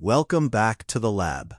Welcome back to the lab.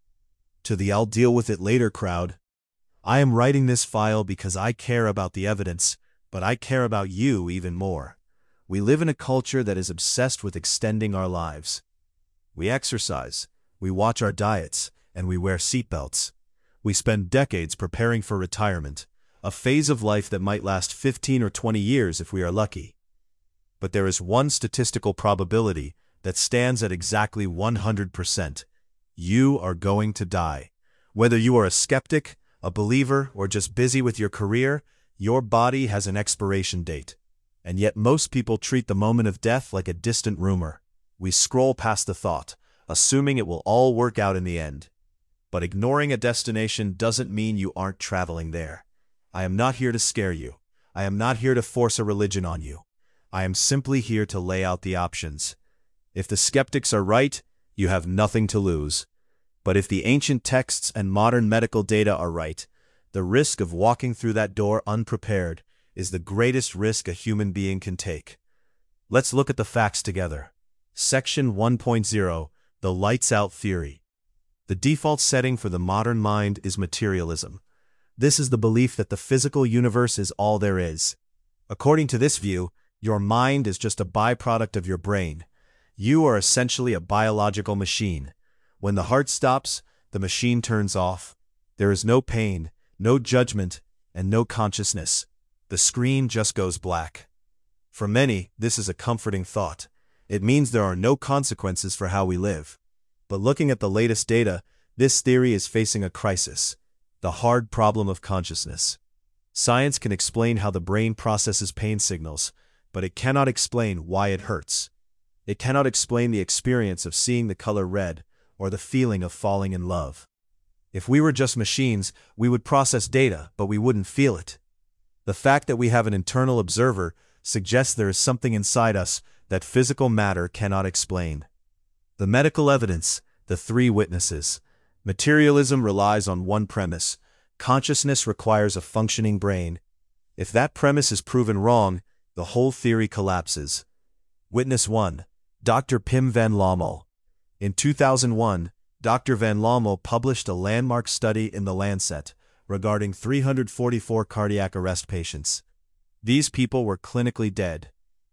To the "I'll deal with it later" crowd, I am writing this file because I care about the evidence, but I care about you even more. We live in a culture that is obsessed with extending our lives. We exercise, we watch our diets, and we wear seatbelts. We spend decades preparing for retirement, a phase of life that might last 15 or 20 years if we are lucky. But there is one statistical probability that stands at exactly 100%. You are going to die. Whether you are a skeptic, a believer, or just busy with your career, your body has an expiration date. And yet most people treat the moment of death like a distant rumor. We scroll past the thought, assuming it will all work out in the end. But ignoring a destination doesn't mean you aren't traveling there. I am not here to scare you. I am not here to force a religion on you. I am simply here to lay out the options. If the skeptics are right, you have nothing to lose. But if the ancient texts and modern medical data are right, the risk of walking through that door unprepared is the greatest risk a human being can take. Let's look at the facts together. Section 1.0, the lights out theory. The default setting for the modern mind is materialism. This is the belief that the physical universe is all there is. According to this view, your mind is just a byproduct of your brain. You are essentially a biological machine. When the heart stops, the machine turns off. There is no pain, no judgment, and no consciousness. The screen just goes black. For many, this is a comforting thought. It means there are no consequences for how we live. But looking at the latest data, this theory is facing a crisis, the hard problem of consciousness. Science can explain how the brain processes pain signals, but it cannot explain why it hurts. It cannot explain the experience of seeing the color red or the feeling of falling in love. If we were just machines, we would process data, but we wouldn't feel it. The fact that we have an internal observer suggests there is something inside us that physical matter cannot explain. The medical evidence, the three witnesses. Materialism relies on one premise: consciousness requires a functioning brain. If that premise is proven wrong, the whole theory collapses. Witness 1. Dr. Pim van Lommel. In 2001, Dr. van Lommel published a landmark study in The Lancet regarding 344 cardiac arrest patients. These people were clinically dead.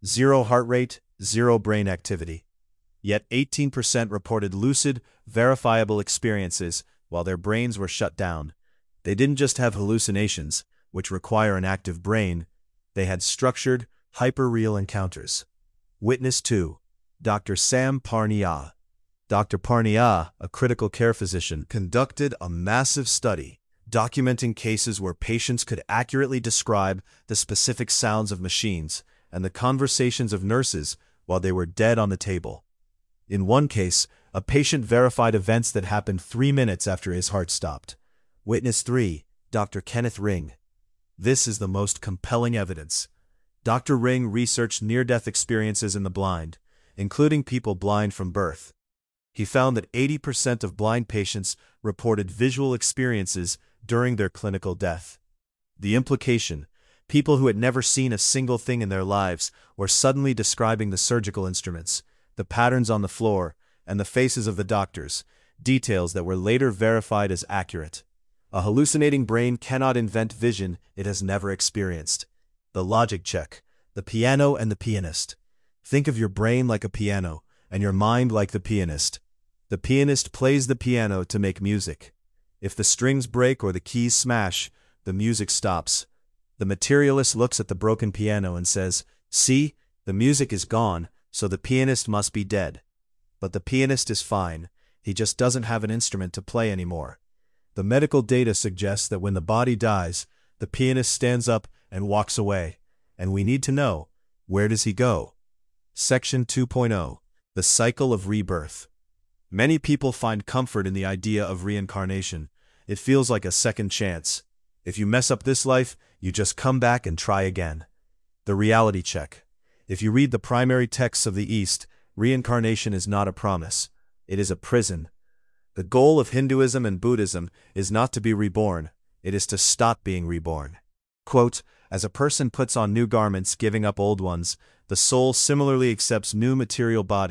0 heart rate, 0 brain activity. Yet 18% reported lucid, verifiable experiences while their brains were shut down. They didn't just have hallucinations, which require an active brain. They had structured, hyper-real encounters. Witness 2. Dr. Sam Parnia. Dr. Parnia, a critical care physician, conducted a massive study documenting cases where patients could accurately describe the specific sounds of machines and the conversations of nurses while they were dead on the table. In one case, a patient verified events that happened 3 minutes after his heart stopped. Witness 3. Dr. Kenneth Ring. This is the most compelling evidence. Dr. Ring researched near-death experiences in the blind, including people blind from birth. He found that 80% of blind patients reported visual experiences during their clinical death. The implication: people who had never seen a single thing in their lives were suddenly describing the surgical instruments, the patterns on the floor, and the faces of the doctors, details that were later verified as accurate. A hallucinating brain cannot invent vision it has never experienced. The logic check: the piano and the pianist. Think of your brain like a piano, and your mind like the pianist. The pianist plays the piano to make music. If the strings break or the keys smash, the music stops. The materialist looks at the broken piano and says, "See, the music is gone, so the pianist must be dead." But the pianist is fine, he just doesn't have an instrument to play anymore. The medical data suggests that when the body dies, the pianist stands up and walks away. And we need to know, where does he go? Section 2.0. The cycle of rebirth. Many people find comfort in the idea of reincarnation. It feels like a second chance. If you mess up this life, you just come back and try again. The reality check. If you read the primary texts of the East, reincarnation is not a promise. It is a prison. The goal of Hinduism and Buddhism is not to be reborn. It is to stop being reborn. Quote, "As a person puts on new garments, giving up old ones, the soul similarly accepts new material bodies,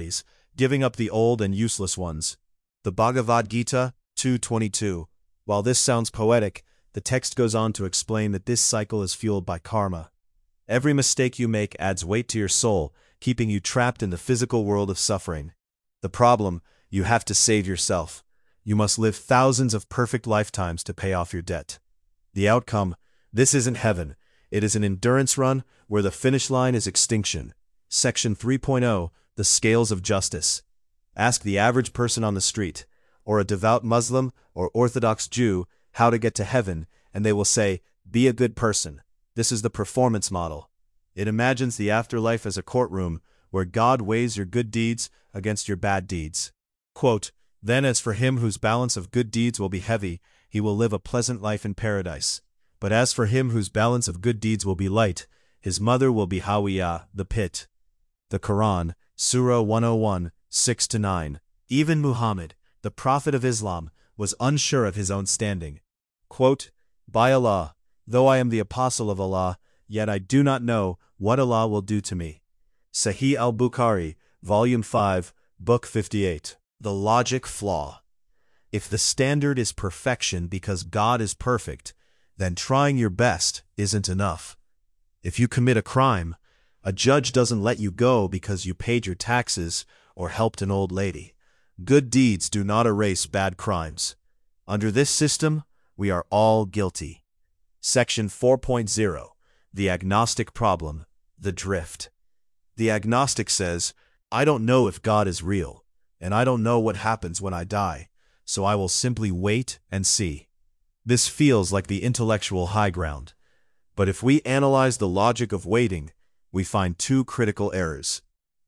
giving up the old and useless ones. The Bhagavad Gita 2:22. While this sounds poetic, the text goes on to explain that this cycle is fueled by karma. Every mistake you make adds weight to your soul, keeping you trapped in the physical world of suffering. The problem, you have to save yourself. You must live thousands of perfect lifetimes to pay off your debt. The outcome, this isn't heaven. It is an endurance run where the finish line is extinction. Section 3.0, The Scales of Justice. Ask the average person on the street, or a devout Muslim or Orthodox Jew, how to get to heaven, and they will say, be a good person. This is the performance model. It imagines the afterlife as a courtroom where God weighs your good deeds against your bad deeds. Quote, then as for him whose balance of good deeds will be heavy, he will live a pleasant life in paradise. But as for him whose balance of good deeds will be light, his mother will be Hawiyah, the pit. The Quran, Surah 101, 6-9. Even Muhammad, the prophet of Islam, was unsure of his own standing. Quote, by Allah, though I am the apostle of Allah, yet I do not know what Allah will do to me. Sahih al-Bukhari, Volume 5, Book 58. The logic flaw. If the standard is perfection because God is perfect, then trying your best isn't enough. If you commit a crime, a judge doesn't let you go because you paid your taxes or helped an old lady. Good deeds do not erase bad crimes. Under this system, we are all guilty. Section 4.0, The Agnostic Problem, The Drift. The agnostic says, I don't know if God is real, and I don't know what happens when I die, so I will simply wait and see. This feels like the intellectual high ground. But if we analyze the logic of waiting, we find two critical errors.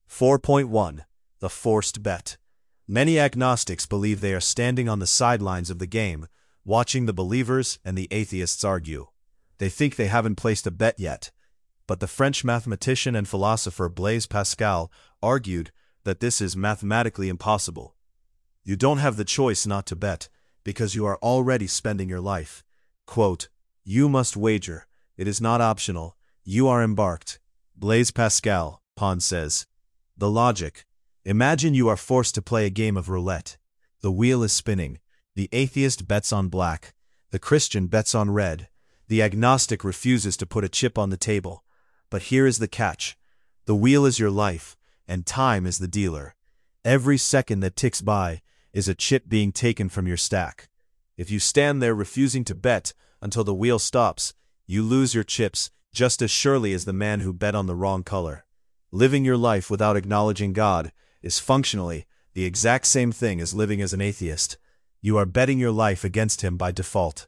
4.1, The Forced Bet. Many agnostics believe they are standing on the sidelines of the game, watching the believers and the atheists argue. They think they haven't placed a bet yet. But the French mathematician and philosopher Blaise Pascal argued that this is mathematically impossible. You don't have the choice not to bet, because you are already spending your life. Quote, you must wager. It is not optional. You are embarked. Blaise Pascal, Pons says. The logic. Imagine you are forced to play a game of roulette. The wheel is spinning. The atheist bets on black. The Christian bets on red. The agnostic refuses to put a chip on the table. But here is the catch. The wheel is your life, and time is the dealer. Every second that ticks by is a chip being taken from your stack. If you stand there refusing to bet until the wheel stops, you lose your chips just as surely as the man who bet on the wrong color. Living your life without acknowledging God is functionally the exact same thing as living as an atheist. You are betting your life against him by default.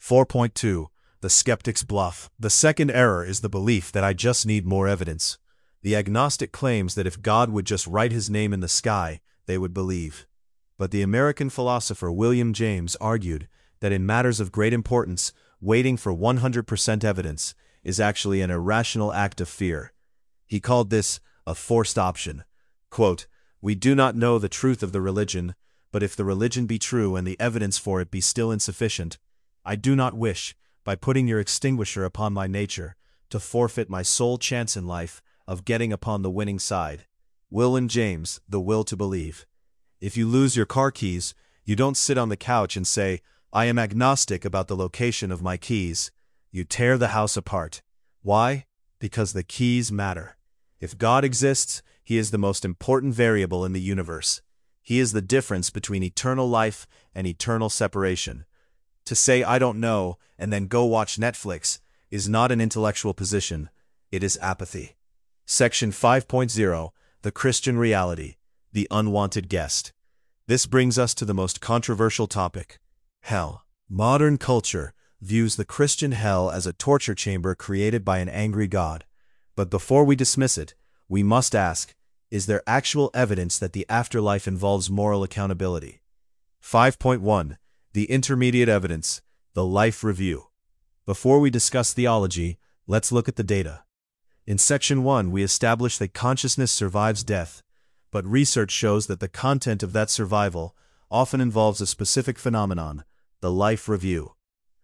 4.2. The skeptic's bluff. The second error is the belief that I just need more evidence. The agnostic claims that if God would just write his name in the sky, they would believe. But the American philosopher William James argued that in matters of great importance, waiting for 100% evidence is actually an irrational act of fear. He called this a forced option. Quote, we do not know the truth of the religion, but if the religion be true and the evidence for it be still insufficient, I do not wish, by putting your extinguisher upon my nature, to forfeit my sole chance in life of getting upon the winning side. William James, The Will to Believe. If you lose your car keys, you don't sit on the couch and say, I am agnostic about the location of my keys. You tear the house apart. Why? Because the keys matter. If God exists, he is the most important variable in the universe. He is the difference between eternal life and eternal separation. To say I don't know and then go watch Netflix is not an intellectual position, it is apathy. Section 5.0, The Christian Reality, The Unwanted Guest. This brings us to the most controversial topic, hell. Modern culture views the Christian hell as a torture chamber created by an angry God. But before we dismiss it, we must ask, is there actual evidence that the afterlife involves moral accountability? 5.1. The Intermediate Evidence, The Life Review. Before we discuss theology, let's look at the data. In Section 1, we establish that consciousness survives death, but research shows that the content of that survival often involves a specific phenomenon, the life review.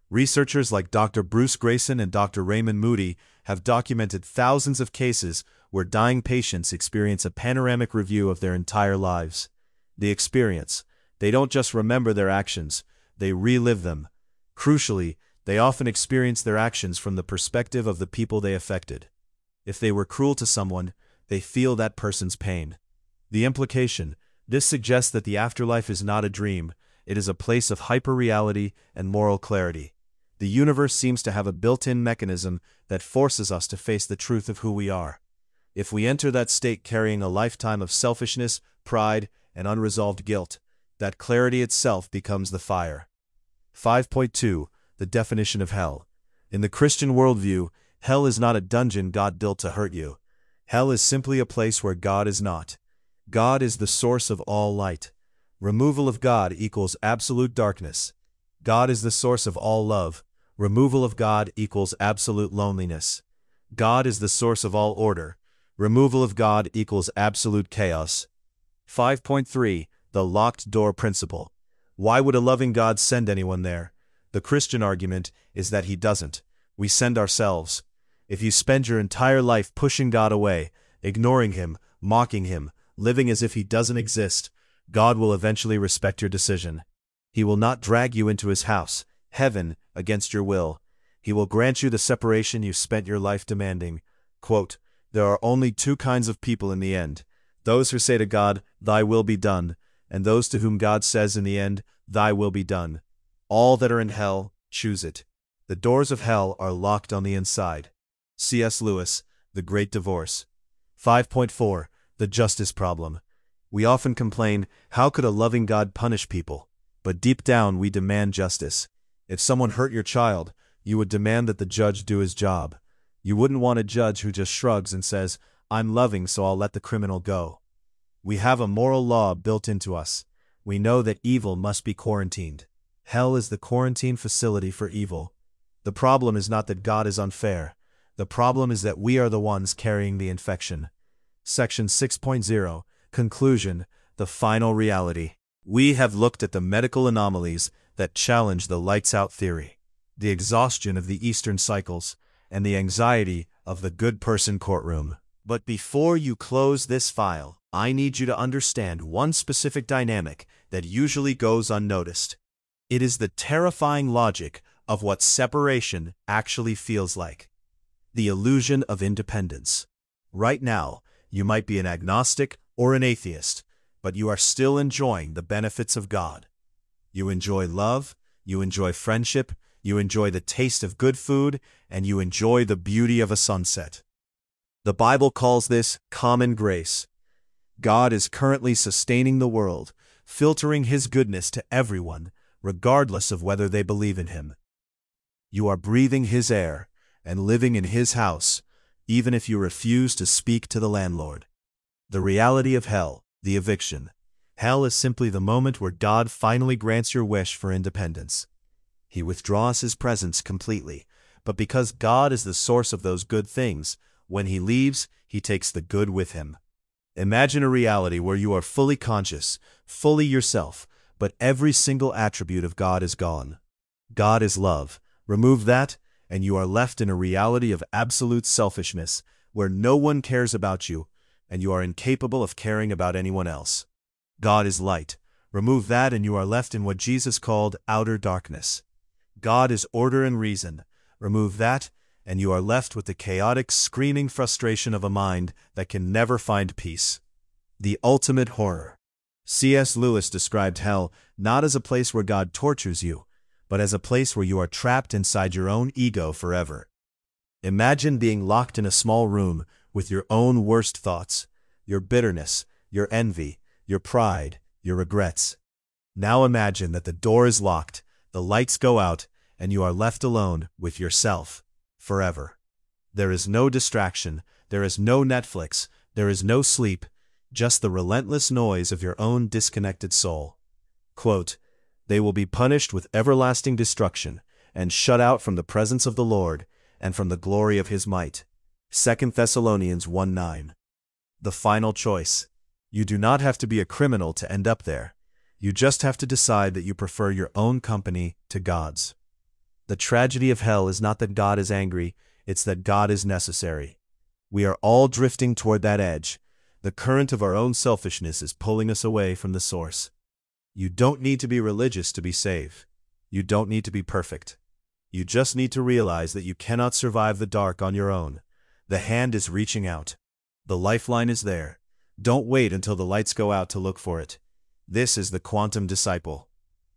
Researchers like Dr. Bruce Grayson and Dr. Raymond Moody have documented thousands of cases where dying patients experience a panoramic review of their entire lives. The experience. They don't just remember their actions, they relive them. Crucially, they often experience their actions from the perspective of the people they affected. If they were cruel to someone, they feel that person's pain. The implication: this suggests that the afterlife is not a dream, it is a place of hyper-reality and moral clarity. The universe seems to have a built-in mechanism that forces us to face the truth of who we are. If we enter that state carrying a lifetime of selfishness, pride, and unresolved guilt, that clarity itself becomes the fire. 5.2. The definition of hell. In the Christian worldview, hell is not a dungeon God built to hurt you. Hell is simply a place where God is not. God is the source of all light. Removal of God equals absolute darkness. God is the source of all love. Removal of God equals absolute loneliness. God is the source of all order. Removal of God equals absolute chaos. 5.3. The locked door principle. Why would a loving God send anyone there? The Christian argument is that He doesn't. We send ourselves. If you spend your entire life pushing God away, ignoring Him, mocking Him, living as if He doesn't exist, God will eventually respect your decision. He will not drag you into His house, heaven, against your will. He will grant you the separation you spent your life demanding. Quote, "There are only two kinds of people in the end: those who say to God, 'Thy will be done,' and those to whom God says in the end, 'Thy will be done.' All that are in hell, choose it. The doors of hell are locked on the inside." C.S. Lewis, The Great Divorce. 5.4. The justice problem. We often complain, how could a loving God punish people? But deep down we demand justice. If someone hurt your child, you would demand that the judge do his job. You wouldn't want a judge who just shrugs and says, "I'm loving, so I'll let the criminal go." We have a moral law built into us. We know that evil must be quarantined. Hell is the quarantine facility for evil. The problem is not that God is unfair. The problem is that we are the ones carrying the infection. Section 6.0. Conclusion. The final reality. We have looked at the medical anomalies that challenge the lights-out theory, the exhaustion of the Eastern cycles, and the anxiety of the good person courtroom. But before you close this file, I need you to understand one specific dynamic that usually goes unnoticed. It is the terrifying logic of what separation actually feels like. The illusion of independence. Right now, you might be an agnostic or an atheist, but you are still enjoying the benefits of God. You enjoy love, you enjoy friendship, you enjoy the taste of good food, and you enjoy the beauty of a sunset. The Bible calls this common grace. God is currently sustaining the world, filtering His goodness to everyone, regardless of whether they believe in Him. You are breathing His air and living in His house, even if you refuse to speak to the landlord. The reality of hell, the eviction. Hell is simply the moment where God finally grants your wish for independence. He withdraws His presence completely, but because God is the source of those good things, when He leaves, He takes the good with Him. Imagine a reality where you are fully conscious, fully yourself, but every single attribute of God is gone. God is love. Remove that, and you are left in a reality of absolute selfishness, where no one cares about you, and you are incapable of caring about anyone else. God is light. Remove that, and you are left in what Jesus called outer darkness. God is order and reason. Remove that, and you are left with the chaotic, screaming frustration of a mind that can never find peace. The ultimate horror. C.S. Lewis described hell not as a place where God tortures you, but as a place where you are trapped inside your own ego forever. Imagine being locked in a small room with your own worst thoughts, your bitterness, your envy, your pride, your regrets. Now imagine that the door is locked, the lights go out, and you are left alone with yourself forever. There is no distraction, there is no Netflix, there is no sleep, just the relentless noise of your own disconnected soul. Quote, "They will be punished with everlasting destruction, and shut out from the presence of the Lord, and from the glory of His might." 2 Thessalonians 1:9. The final choice. You do not have to be a criminal to end up there. You just have to decide that you prefer your own company to God's. The tragedy of hell is not that God is angry, it's that God is necessary. We are all drifting toward that edge. The current of our own selfishness is pulling us away from the source. You don't need to be religious to be saved. You don't need to be perfect. You just need to realize that you cannot survive the dark on your own. The hand is reaching out. The lifeline is there. Don't wait until the lights go out to look for it. This is the Quantum Disciple.